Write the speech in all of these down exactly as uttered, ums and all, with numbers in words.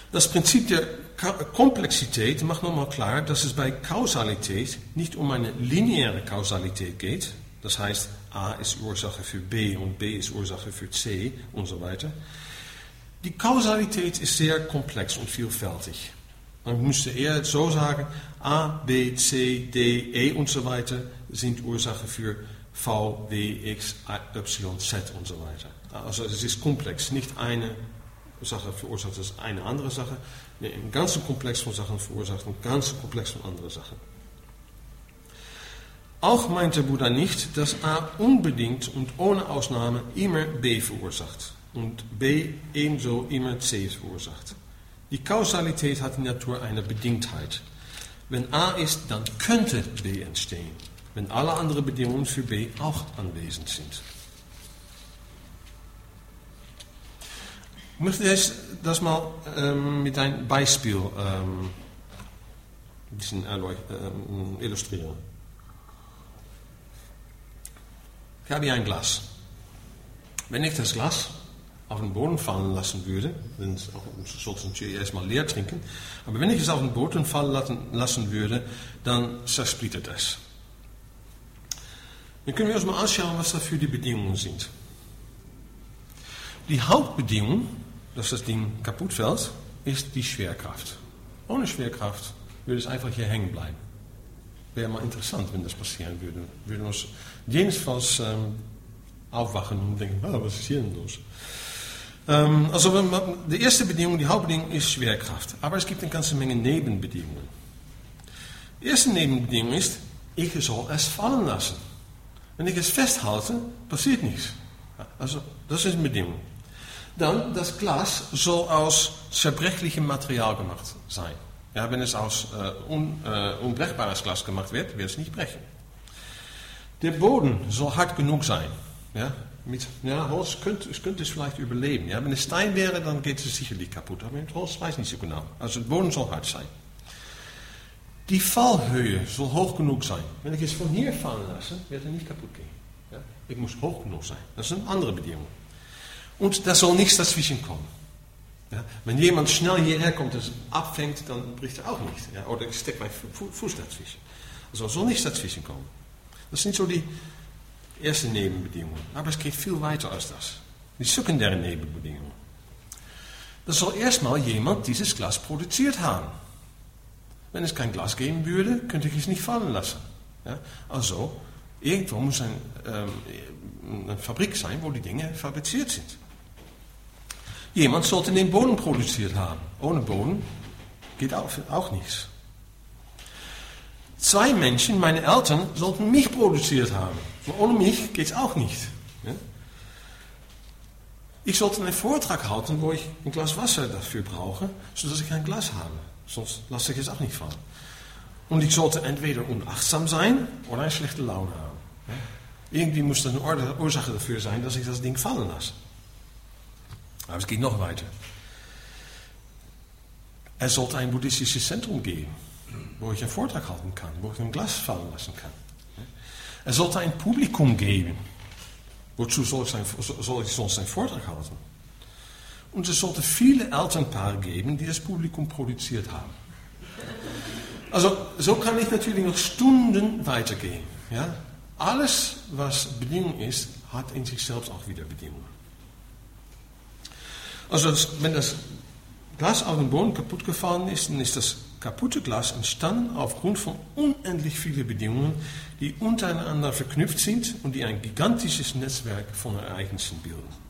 Das Prinzip der Komplexität macht nochmal klar, dass es bei Kausalität nicht um eine lineare Kausalität geht. Das heißt, A ist Ursache für B und B ist Ursache für C und so weiter. Die Kausalität ist sehr komplex und vielfältig. Man müsste eher so sagen, A, B, C, D, E und so weiter sind Ursache für V, W, X, Y, Z und so weiter. Also es ist komplex, nicht eine Sache verursacht das eine andere Sache. Nee, ein ganzen Komplex von Sachen verursacht ein ganzen Komplex von anderen Sachen. Auch meint der Buddha nicht, dass A unbedingt und ohne Ausnahme immer B verursacht und B ebenso immer C verursacht. Die Kausalität hat in der Natur eine Bedingtheit. Wenn A ist, dann könnte B entstehen, wenn alle anderen Bedingungen für B auch anwesend sind. Ich möchte jetzt das mal ähm, mit einem Beispiel ähm, ein bisschen ähm, illustrieren. Ich habe hier ein Glas. Wenn ich das Glas auf den Boden fallen lassen würde, dann sollte ich natürlich erstmal leer trinken, aber wenn ich es auf den Boden fallen lassen würde, dann zersplittert es. Dann können wir uns mal anschauen, was dafür die Bedingungen sind. Die Hauptbedingung, dass das Ding kaputt fällt, ist die Schwerkraft. Ohne Schwerkraft würde es einfach hier hängen bleiben. Wäre mal interessant, wenn das passieren würde. Wir würden uns jedenfalls ähm, aufwachen und denken, oh, was ist hier denn los? Ähm, also die erste Bedingung, die Hauptbedingung ist Schwerkraft. Aber es gibt eine ganze Menge Nebenbedingungen. Die erste Nebenbedingung ist, ich soll es fallen lassen. Wenn ich es festhalte, passiert nichts. Also das ist eine Bedingung. Dann, das Glas soll aus zerbrechlichem Material gemacht sein. Ja, wenn es aus äh, un, äh, unbrechbares Glas gemacht wird, wird es nicht brechen. Der Boden soll hart genug sein. Ja, mit ja, Holz könnte, könnte es vielleicht überleben. Ja, wenn es Stein wäre, dann geht es sicherlich kaputt. Aber mit Holz weiß ich nicht so genau. Also der Boden soll hart sein. Die Fallhöhe soll hoch genug sein. Wenn ich es von hier fallen lasse, wird er nicht kaputt gehen. Ja, ich muss hoch genug sein. Das ist eine andere Bedingung. Und da soll nichts dazwischen kommen. Ja, wenn jemand schnell hierher kommt und es abfängt, dann bricht er auch nicht. Ja, oder ich stecke meinen Fuß dazwischen. Also soll nichts dazwischen kommen. Das sind so die ersten Nebenbedingungen. Aber es geht viel weiter als das. Die sekundären Nebenbedingungen. Da soll erstmal jemand dieses Glas produziert haben. Wenn es kein Glas geben würde, könnte ich es nicht fallen lassen. Ja, also, irgendwo muss ein, ähm, eine Fabrik sein, wo die Dinge fabriziert sind. Jemand sollte den Boden produziert haben. Ohne Boden geht auch, auch nichts. Zwei Menschen, meine Eltern, sollten mich produziert haben. Ohne mich geht es auch nicht. Ja? Ich sollte einen Vortrag halten, wo ich ein Glas Wasser dafür brauche, sodass ich ein Glas habe. Sonst lasse ich es auch nicht fallen. Und ich sollte entweder unachtsam sein oder eine schlechte Laune haben. Ja? Irgendwie muss das eine Ursache dafür sein, dass ich das Ding fallen lasse. Aber es geht noch weiter. Es sollte ein buddhistisches Zentrum geben, wo ich einen Vortrag halten kann, wo ich ein Glas fallen lassen kann. Es sollte ein Publikum geben. Wozu soll ich, ein, soll ich sonst einen Vortrag halten? Und es sollte viele Elternpaare geben, die das Publikum produziert haben. Also, so kann ich natürlich noch Stunden weitergehen. Ja? Alles, was Bedingung ist, hat in sich selbst auch wieder Bedingungen. Also, wenn das Glas auf dem Boden kaputt gefallen ist, dann ist das kaputte Glas entstanden aufgrund von unendlich vielen Bedingungen, die untereinander verknüpft sind und die ein gigantisches Netzwerk von Ereignissen bilden.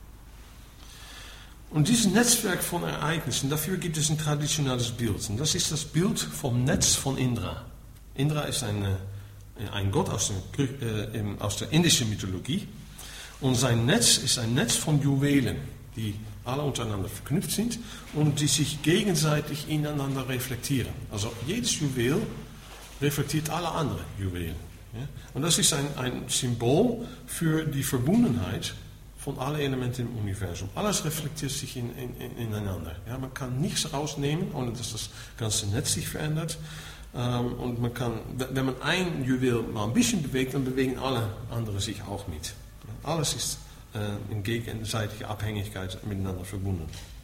Und dieses Netzwerk von Ereignissen, dafür gibt es ein traditionelles Bild. Und das ist das Bild vom Netz von Indra. Indra ist ein, ein Gott aus der, äh, aus der indischen Mythologie. Und sein Netz ist ein Netz von Juwelen, die alle untereinander verknüpft sind und die sich gegenseitig ineinander reflektieren. Also jedes Juwel reflektiert alle anderen Juwelen. Ja? Und das ist ein, ein Symbol für die Verbundenheit von allen Elementen im Universum. Alles reflektiert sich in, in, in, ineinander. Ja? Man kann nichts rausnehmen, ohne dass das ganze Netz sich verändert. Ähm, und man kann, wenn man ein Juwel mal ein bisschen bewegt, dann bewegen alle anderen sich auch mit. Alles ist in gegenseitiger Abhängigkeit miteinander verbunden.